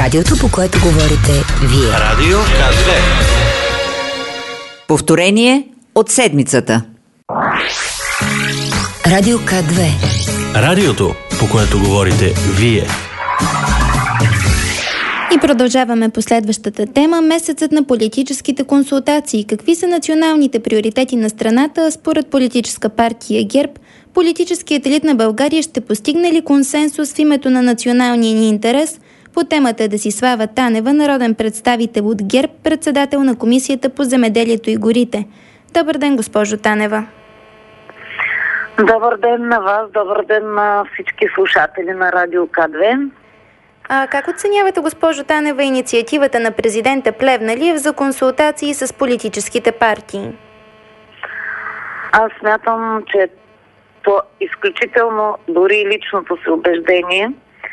Радиото, по което говорите вие. Радио К2. Повторение от седмицата. Радио К2. Радиото, по което говорите вие. И продължаваме по следващата тема – месецът на политическите консултации. Какви са националните приоритети на страната? Според политическа партия ГЕРБ, политическият елит на България ще постигне ли консенсус в името на националния ни интерес? По темата Десислава Танева, народен представител от ГЕРБ, председател на Комисията по земеделието и горите. Добър ден, госпожо Танева. Добър ден на вас, добър ден на всички слушатели на Радио К2. Как оценявате, госпожо Танева, инициативата на президента Плевнелиев за консултации с политическите партии? Аз смятам, че по изключително дори личното си убеждение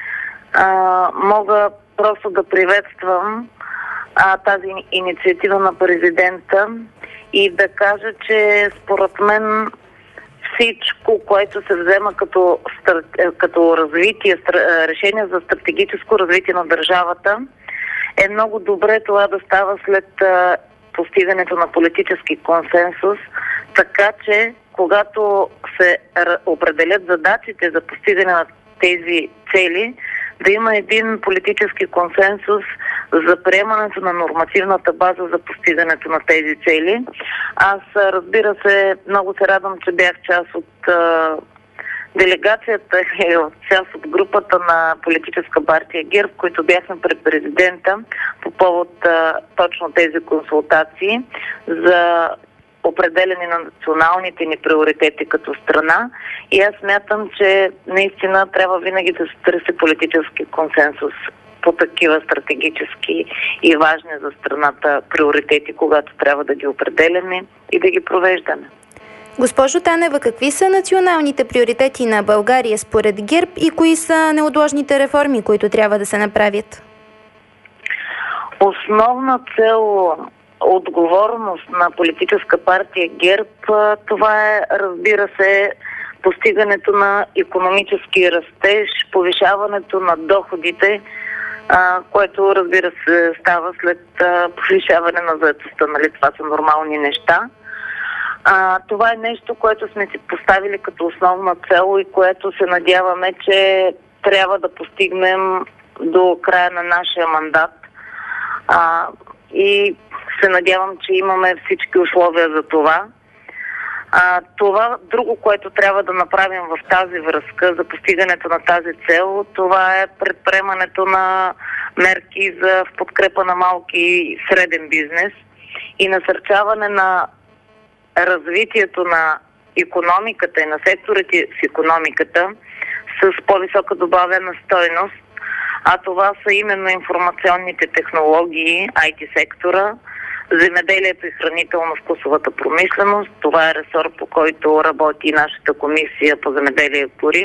мога просто да приветствам тази инициатива на президента и да кажа, че според мен всичко, което се взема като развитие, решение за стратегическо развитие на държавата, е много добре това да става след постигането на политически консенсус, така че когато се определят задачите за постигане на тези цели, да има един политически консенсус за приемането на нормативната база за постигането на тези цели. Аз, разбира се, много се радвам, че бях част от делегацията и част от групата на политическа партия ГЕРБ, които бяхме пред президента по повод точно тези консултации за определени на националните ни приоритети като страна, и аз смятам, че наистина трябва винаги да се търси политически консенсус по такива стратегически и важни за страната приоритети, когато трябва да ги определяме и да ги провеждаме. Госпожо Танева, какви са националните приоритети на България според ГЕРБ и кои са неотложните реформи, които трябва да се направят? Основна цел, отговорност на политическа партия ГЕРБ, това е, разбира се, постигането на икономически растеж, повишаването на доходите, което, разбира се, става след повишаване на заетостта. Нали? Това са нормални неща. Това е нещо, което сме си поставили като основна цел и което се надяваме, че трябва да постигнем до края на нашия мандат. И се надявам, че имаме всички условия за това. Това друго, което трябва да направим в тази връзка за постигането на тази цел, това е предприемането на мерки в подкрепа на малки и среден бизнес и насърчаване на развитието на икономиката и на секторите в икономиката с по-висока добавена стойност, а това са именно информационните технологии, IT сектора, земеделието и хранително-вкусовата промишленост. Това е ресор, по който работи нашата комисия по земеделие и гори.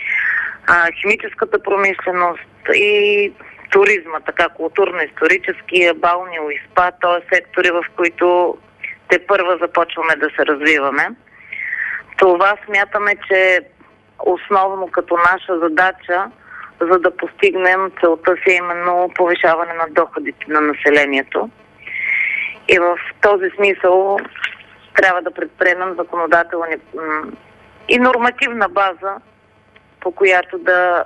Химическата промишленост и туризма, така културно-историческия, балнео и спа, т.е. сектори, в които тепърва започваме да се развиваме. Това смятаме, че основно като наша задача, за да постигнем целта си, именно повишаване на доходите на населението. И в този смисъл трябва да предприемем законодателни и нормативна база, по която да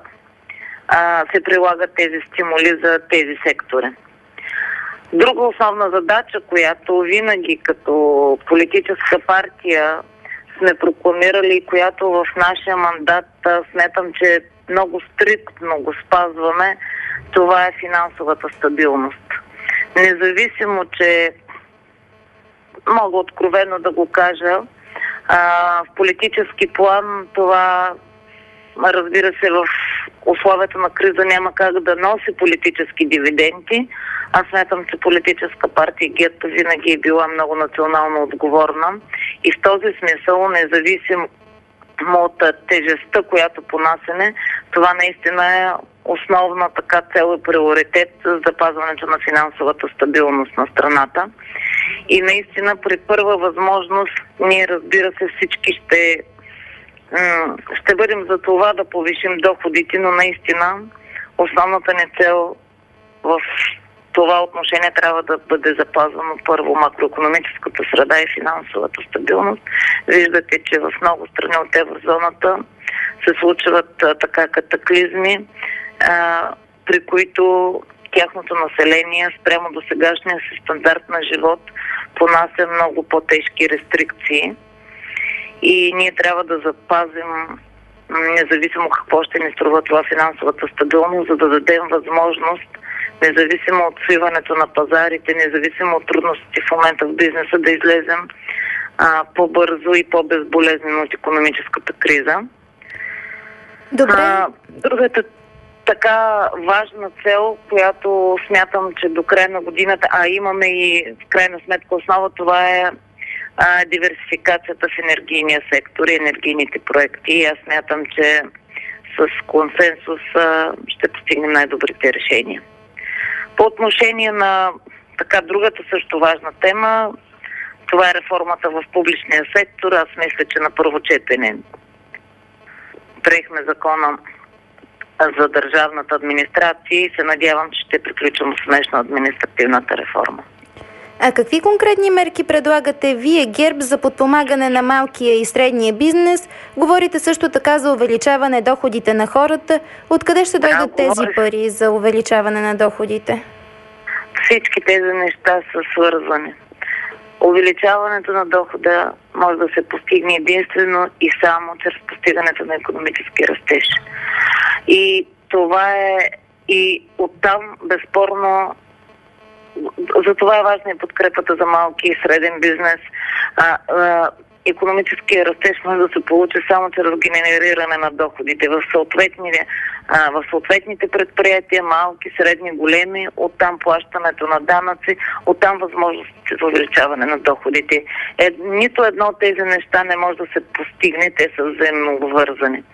се прилагат тези стимули за тези сектори. Друга основна задача, която винаги като политическа партия сме прокламирали и която в нашия мандат смятам, че много стриктно го спазваме, това е финансовата стабилност. Независимо, че мога откровено да го кажа, в политически план това, разбира се, в условията на криза няма как да носи политически дивиденти. Аз смятам, че политическа партия ГЕРБ винаги е била много национално отговорна и в този смисъл, независимо от тежестта, която понасене, това наистина е основна така цел и приоритет за запазването на финансовата стабилност на страната. И наистина при първа възможност ние, разбира се, всички ще бъдем за това да повишим доходите, но наистина основната ни цел в това отношение трябва да бъде запазвано първо макроекономическата среда и финансовата стабилност. Виждате, че в много страни от еврозоната се случват така катаклизми, при които тяхното население спрямо до сегашния си стандарт на живот понася много по-тежки рестрикции. И ние трябва да запазим, независимо какво ще ни струва това, финансовата стабилност, за да дадем възможност, независимо от свиването на пазарите, независимо от трудностите в момента в бизнеса, да излезем по-бързо и по-безболезнено от икономическата криза. Добре. Другата така важна цел, която смятам, че до края на годината, имаме и в крайна сметка основа, това е диверсификацията в енергийния сектор и енергийните проекти. И аз смятам, че с консенсус ще постигнем най-добрите решения. По отношение на другата също важна тема, това е реформата в публичния сектор. Аз мисля, че на първо четене приехме закона за държавната администрация и се надявам, че ще приключим успешно административната реформа. А какви конкретни мерки предлагате Вие, ГЕРБ, за подпомагане на малкия и средния бизнес? Говорите също така за увеличаване доходите на хората. Откъде ще дойдат тези пари за увеличаване на доходите? Всички тези неща са свързвани. Увеличаването на дохода може да се постигне единствено и само чрез постигането на икономически растеж. И това е и оттам безспорно. Затова е важна и подкрепата за малки и среден бизнес. Икономическия растеж може да се получи само чрез генериране на доходите в съответните предприятия, малки, средни, големи, оттам плащането на данъци, оттам възможностите за увеличаване на доходите. Нито едно от тези неща не може да се постигне, те са взаимно обвързани.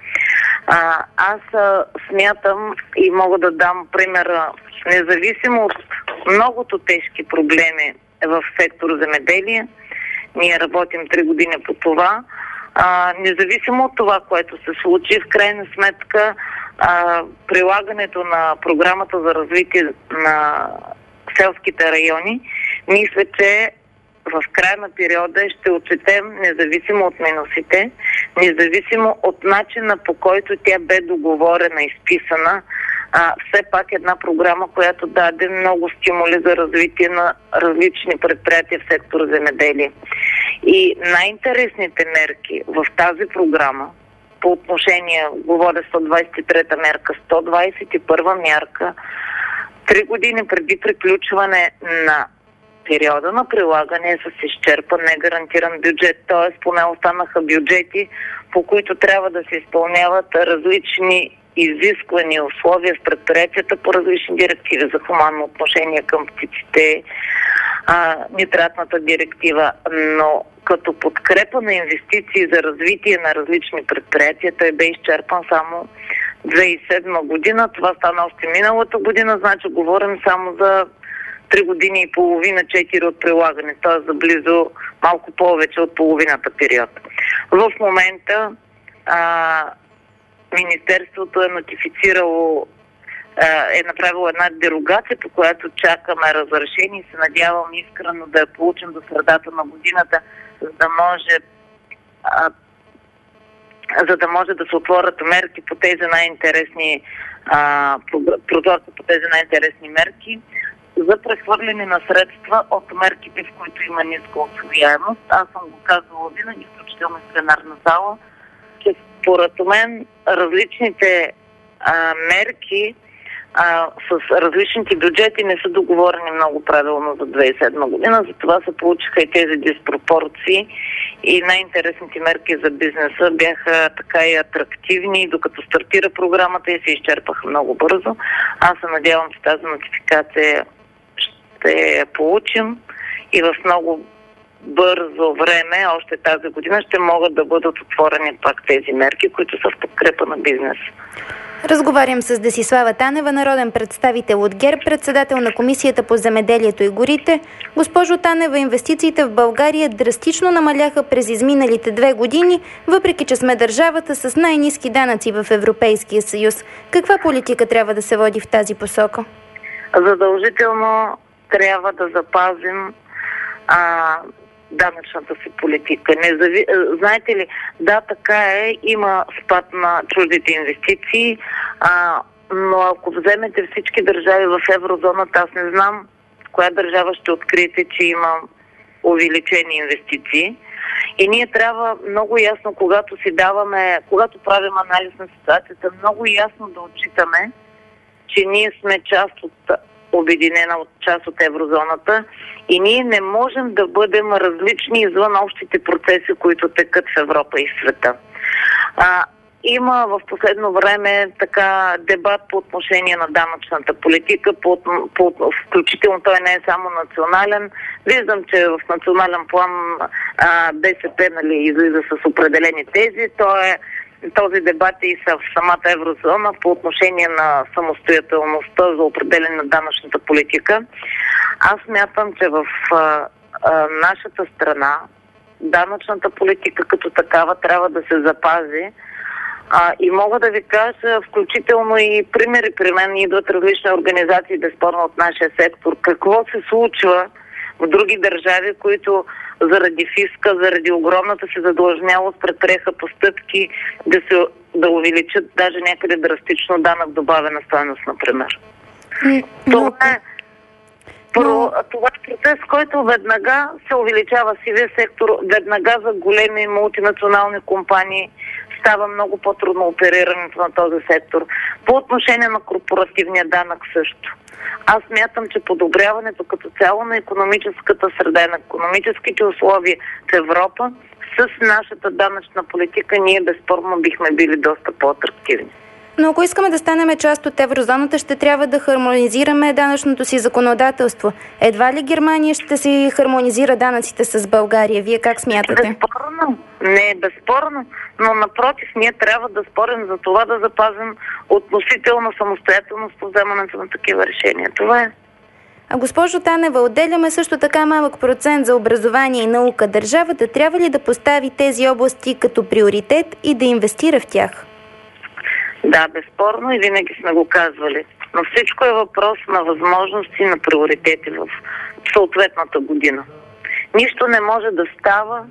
Аз смятам и мога да дам примера, независимо от многото тежки проблеми в сектор земеделие, ние работим 3 години по това. Независимо от това, което се случи, в крайна сметка прилагането на програмата за развитие на селските райони, мисля, че в края на периода ще отчетем, независимо от минусите, независимо от начина, по който тя бе договорена и изписана, все пак една програма, която даде много стимули за развитие на различни предприятия в сектора земеделие. И най-интересните мерки в тази програма, по отношение, говоря 123-та мерка, 121-та мярка, 3 години преди приключване на периода на прилагане с изчерпан негарантиран бюджет, т.е. поне останаха бюджети, по които трябва да се изпълняват различни изисквани условия в предприятията по различни директиви за хуманно отношение към птиците, нитратната директива, но като подкрепа на инвестиции за развитие на различни предприятия, той бе изчерпан само 2007 година. Това стана още миналата година, значи говорим само за 3 години и половина, 4 от прилагане, т.е. за близо малко повече от половината период. В момента Министерството е нотифицирало, е направило една дерогация, по която чакаме разрешение и се надявам искрено да я получим до средата на годината, за да може да се отворят мерки по тези най-интересни прозорци по тези най-интересни мерки за прехвърляне на средства от мерките, в които има ниска усвояемост. Аз съм го казвала винаги, включително в пленарна зала, че според мен различните мерки с различните бюджети не са договорени много правилно за 2007 година, затова се получиха и тези диспропорции и най-интересните мерки за бизнеса бяха така и атрактивни, докато стартира програмата и се изчерпаха много бързо. Аз се надявам, че тази нотификация ще я получим и в много бързо време, още тази година, ще могат да бъдат отворени пак тези мерки, които са в подкрепа на бизнес. Разговарям с Десислава Танева, народен представител от ГЕРБ, председател на Комисията по земеделието и горите. Госпожо Танева, инвестициите в България драстично намаляха през изминалите 2 години, въпреки че сме държавата с най-ниски данъци в Европейския съюз. Каква политика трябва да се води в тази посока? задължително трябва да запазим данъчната си политика. Знаете ли, да, така е, има спад на чуждите инвестиции, но ако вземете всички държави в еврозоната, аз не знам в коя държава ще откриете, че има увеличени инвестиции. И ние трябва много ясно, когато правим анализ на ситуацията, много ясно да отчитаме, че ние сме обединена част от еврозоната и ние не можем да бъдем различни извън общите процеси, които текат в Европа и в света. Има в последно време дебат по отношение на данъчната политика, включително той не е само национален. Виждам, че в национален план БСП излиза с определени тези. Този дебат е и в самата еврозона по отношение на самостоятелността за определение на данъчната политика. Аз смятам, че в нашата страна данъчната политика като такава трябва да се запази. И мога да ви кажа, включително и примери при мен идват различни организации, безспорно от нашия сектор, какво се случва в други държави, които заради фиска, заради огромната си задлъжнялост предприеха постъпки да увеличат даже някъде драстично данък добавена стойност, например. Това е процес, който веднага се увеличава сивия сектор, веднага за големи мултинационални компании става много по-трудно оперирането на този сектор. По отношение на корпоративния данък също. Аз смятам, че подобряването като цяло на икономическата среда и на икономическите условия в Европа с нашата данъчна политика ние безспорно бихме били доста по-атрактивни. Но ако искаме да станем част от еврозоната, ще трябва да хармонизираме данъчното си законодателство. Едва ли Германия ще си хармонизира данъците с България? Вие как смятате? Безспорно. Не е безспорно, но напротив, ние трябва да спорим за това да запазим относителна самостоятелност по вземането на такива решения. Това е. Госпожо Танева, отделяме също така малък процент за образование и наука. Държавата трябва ли да постави тези области като приоритет и да инвестира в тях? Да, безспорно и винаги сме го казвали. Но всичко е въпрос на възможности, на приоритети в съответната година. Нищо не може да става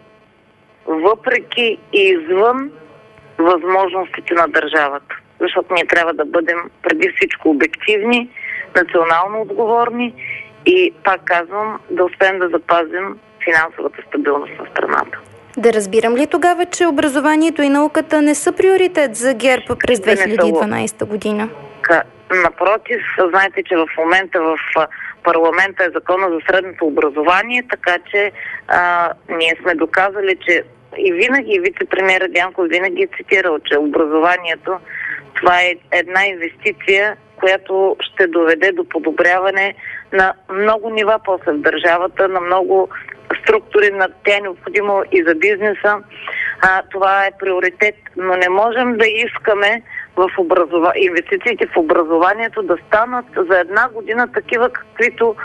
въпреки и извън възможностите на държавата. Защото ние трябва да бъдем преди всичко обективни, национално отговорни и, пак казвам, да успеем да запазим финансовата стабилност на страната. Да разбирам ли тогава, че образованието и науката не са приоритет за ГЕРБ през 2012 година? Напротив, знаете, че в момента в парламента е закона за средното образование, така че ние сме доказали, че и винаги вице-премиерът Дянков винаги е цитирал, че образованието това е една инвестиция, която ще доведе до подобряване на много нива после в държавата, на много структури, тя е необходимо и за бизнеса. Това е приоритет, но не можем да искаме инвестициите в образованието да станат за една година такива, каквито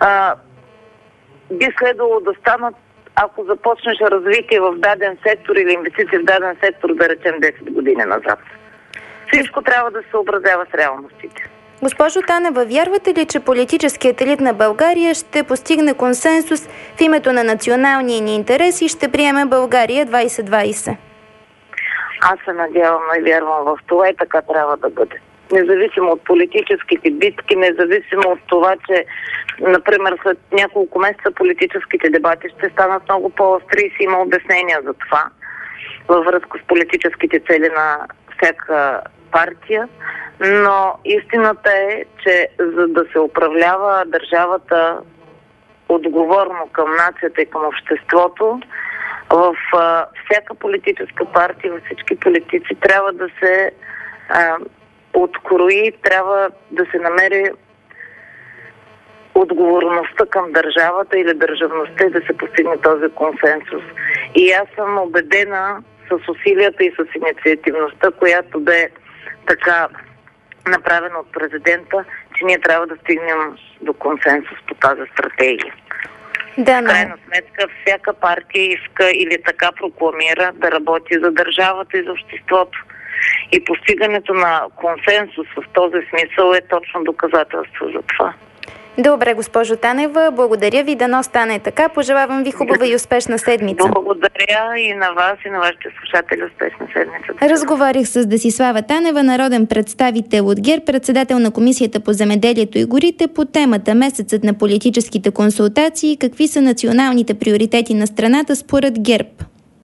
би следвало да станат, ако започнеш развитие в даден сектор или инвестиции в даден сектор, да речем 10 години назад. Всичко трябва да се съобразява с реалностите. Госпожо Танева, вярвате ли, че политическият елит на България ще постигне консенсус в името на националния ни интерес и ще приеме България 2020? Аз се надявам и вярвам в това и така трябва да бъде. Независимо от политическите битки, независимо от това, че, например, след няколко месеца политическите дебати ще станат много по-остри и си има обяснения за това във връзка с политическите цели на всяка партия. Но истината е, че за да се управлява държавата отговорно към нацията и към обществото, в всяка политическа партия, във всички политици трябва да се открои, трябва да се намери отговорността към държавата или държавността и да се постигне този консенсус. И аз съм убедена с усилията и с инициативността, която бе така направена от президента, че ние трябва да стигнем до консенсус по тази стратегия. Да, в крайна сметка всяка партия иска или така прокламира да работи за държавата и за обществото. И постигането на консенсус в този смисъл е точно доказателство за това. Добре, госпожо Танева, благодаря ви, дано стане така. Пожелавам ви хубава и успешна седмица. Благодаря и на вас, и на вашите слушатели. Успешна седмица. Разговарях с Десислава Танева, народен представител от ГЕРБ, председател на Комисията по земеделието и горите, по темата Месецът на политическите консултации. Какви са националните приоритети на страната според ГЕРБ?